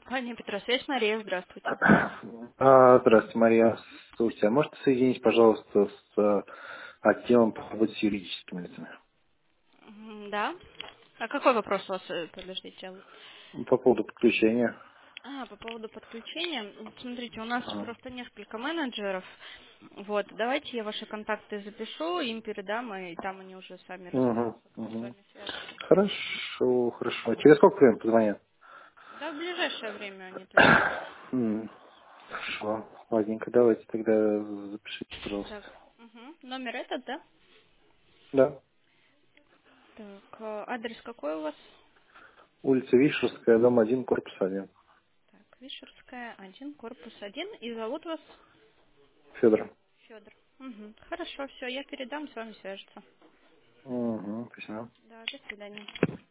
Компания Петросвязь, Мария, здравствуйте. Здравствуйте, Мария. Слушайте, а можете соединить, пожалуйста, с отделом по работе с юридическими лицами? Да. А какой вопрос у вас, подождите? По поводу подключения. По поводу подключения. Вот смотрите, у нас Ага. просто несколько менеджеров. Вот, давайте я ваши контакты запишу, им передам, и там они уже сами Угу, разберутся, кто с угу. вами свяжется. Хорошо, хорошо. А через сколько времени позвонят? Да, в ближайшее время они точно скажут. Хорошо. Ладненько, давайте тогда запишите, Так, пожалуйста. номер этот, да? Да. Так, адрес какой у вас? Улица Вишерская, дом 1, корпус 1. Так, Вишерская, 1, корпус 1. И зовут вас Федор. Федор. Хорошо, все, я передам, с вами свяжется. Угу, спасибо. Да, до свидания.